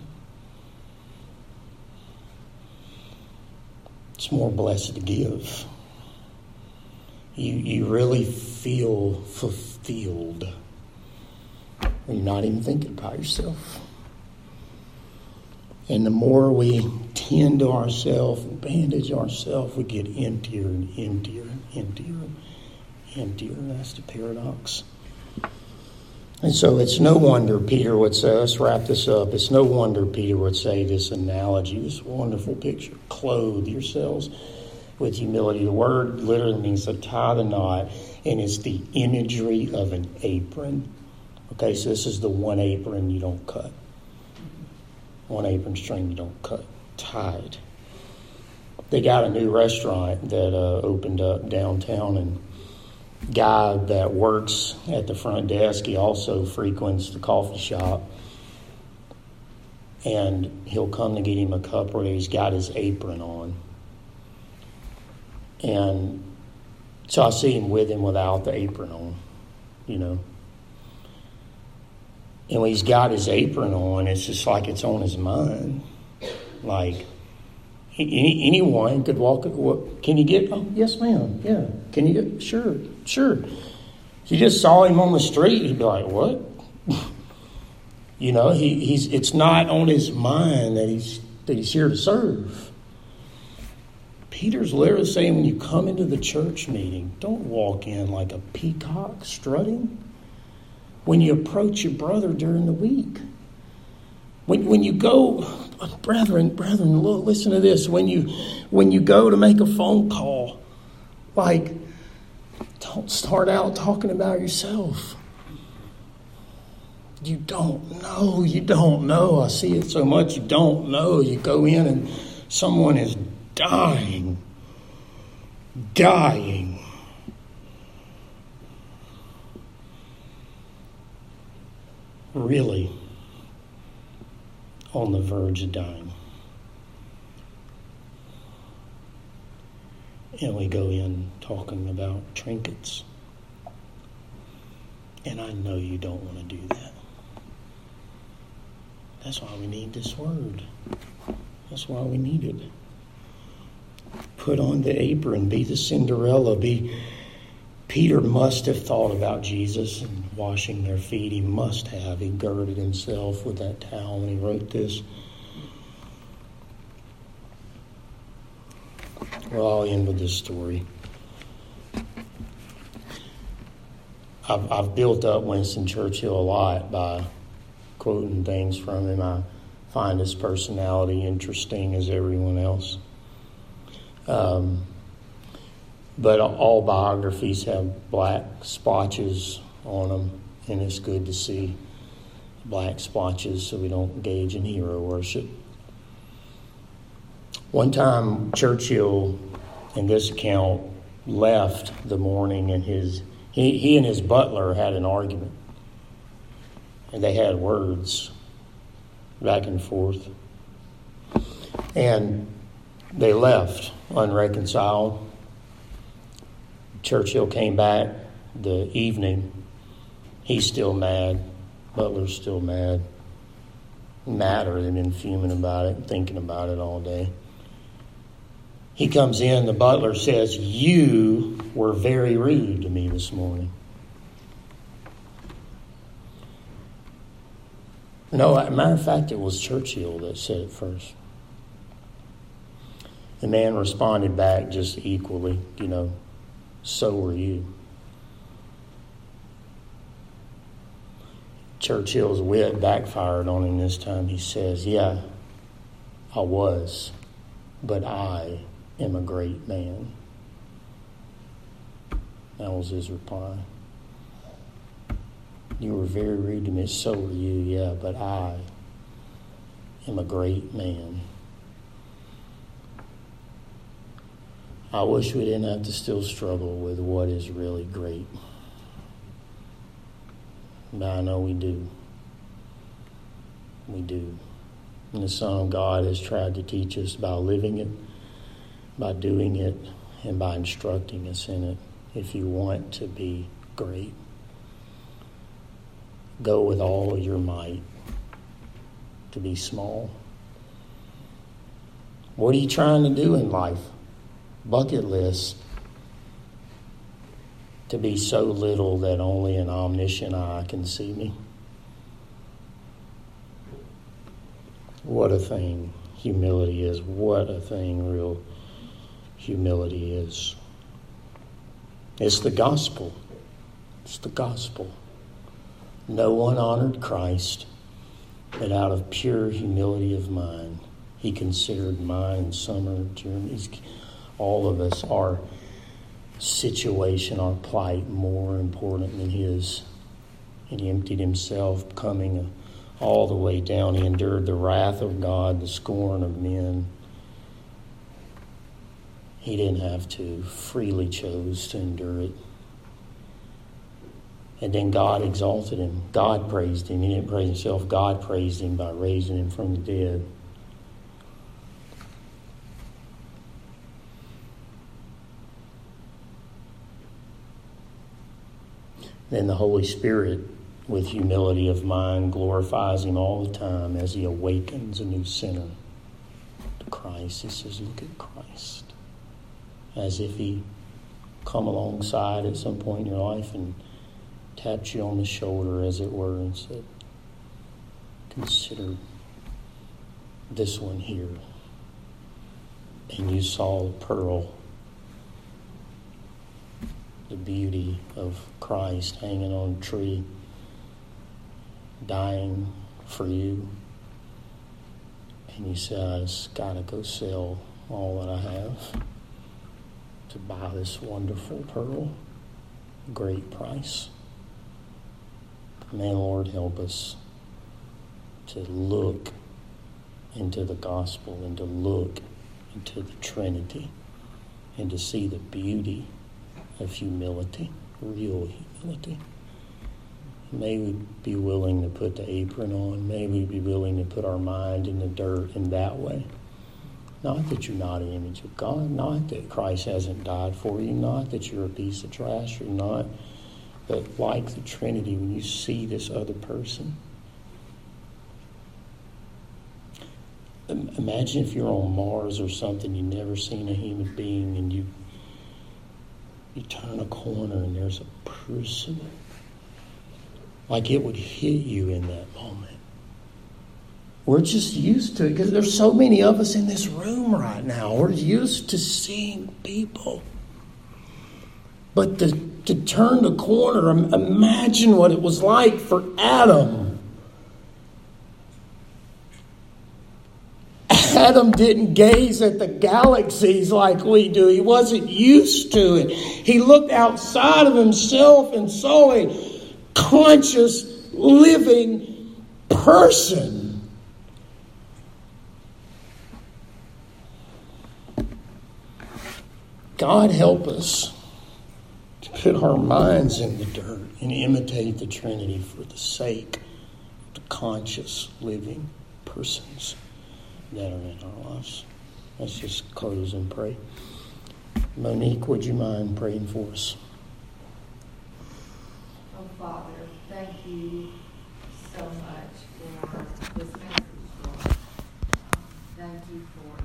It's more blessed to give. You, you really feel fulfilled when you're not even thinking about yourself. And the more we tend to ourselves, bandage ourselves, we get emptier and emptier and emptier and emptier. That's the paradox. And so it's no wonder Peter would say, let's wrap this up. It's no wonder Peter would say this analogy, this wonderful picture. Clothe yourselves with humility. The word literally means to tie the knot, and it's the imagery of an apron. Okay, so this is the one apron you don't cut. One apron string you don't cut. Tied. They got a new restaurant that uh, opened up downtown, and guy that works at the front desk, he also frequents the coffee shop, and he'll come to get him a cup where he's got his apron on. And so I see him with him without the apron on, you know. And when he's got his apron on, it's just like it's on his mind. Like, any, anyone could walk, what, can you get, oh, yes ma'am, yeah. Can you get, sure, sure. If you just saw him on the street, you'd be like, what? You know, he, he's, it's not on his mind that he's, that he's here to serve. Peter's literally saying when you come into the church meeting, don't walk in like a peacock strutting. When you approach your brother during the week. When when you go, brethren, brethren, look, listen to this. When you when you go to make a phone call, like, don't start out talking about yourself. You don't know. You don't know. I see it so much. You don't know. You go in and someone is dying. Dying. Really on the verge of dying. And we go in talking about trinkets. And I know you don't want to do that. That's why we need this word. That's why we need it. Put on the apron, be the Cinderella, be... Peter must have thought about Jesus and washing their feet. He must have. He girded himself with that towel when he wrote this. Well, I'll end with this story. I've, I've built up Winston Churchill a lot by quoting things from him. I find his personality interesting as everyone else. Um, but all biographies have black splotches on them, and it's good to see black splotches so we don't engage in hero worship. One time, Churchill, in this account, left the morning, and his he, he and his butler had an argument. And they had words back and forth. And they left unreconciled. Churchill came back the evening. He's still mad. Butler's still mad. Madder than been fuming about it, thinking about it all day. He comes in, the butler says, "You were very rude to me this morning." No, as a matter of fact, it was Churchill that said it first. The man responded back just equally, you know, "So were you." Churchill's wit backfired on him this time. He says, "Yeah, I was, but I am a great man." That was his reply. "You were very rude to me, so were you, yeah, but I am a great man." I wish we didn't have to still struggle with what is really great. But I know we do. We do. And the Son of God has tried to teach us by living it, by doing it, and by instructing us in it. If you want to be great, go with all your might to be small. What are you trying to do in life? Bucket list. To be so little that only an omniscient eye can see me. What a thing humility is. What a thing real humility is. It's the gospel. It's the gospel. No one honored Christ, but out of pure humility of mind, he considered mine and summer journeys. All of us, our situation, our plight, more important than his. And he emptied himself, coming all the way down. He endured the wrath of God, the scorn of men. He didn't have to, freely chose to endure it. And then God exalted him. God praised him. He didn't praise himself. God praised him by raising him from the dead. Then the Holy Spirit, with humility of mind, glorifies him all the time as he awakens a new sinner to Christ. He says, "Look at Christ." As if he come alongside at some point in your life and tapped you on the shoulder, as it were, and said, "Consider this one here." and you saw the pearl, the beauty of Christ hanging on a tree, dying for you, and you said, I just got to go sell all that I have to buy this wonderful pearl, great price. Man, Lord, help us to look into the gospel and to look into the Trinity and to see the beauty of humility, real humility. May we be willing to put the apron on. May we be willing to put our mind in the dirt in that way. Not that you're not an image of God, not that Christ hasn't died for you, not that you're a piece of trash, you're not, but like the Trinity, when you see this other person. Imagine if you're on Mars or something, you've never seen a human being, and you you turn a corner and there's a person. Like it would hit you in that moment. We're just used to it because there's so many of us in this room right now. We're used to seeing people. But to, to turn the corner, imagine what it was like for Adam. Adam didn't gaze at the galaxies like we do. He wasn't used to it. He looked outside of himself and saw a conscious, living person. God help us to put our minds in the dirt and imitate the Trinity for the sake of the conscious, living persons that are in our lives. Let's just close and pray. Monique, would you mind praying for us? Oh, Father, thank you so much for this message, Lord. Thank you for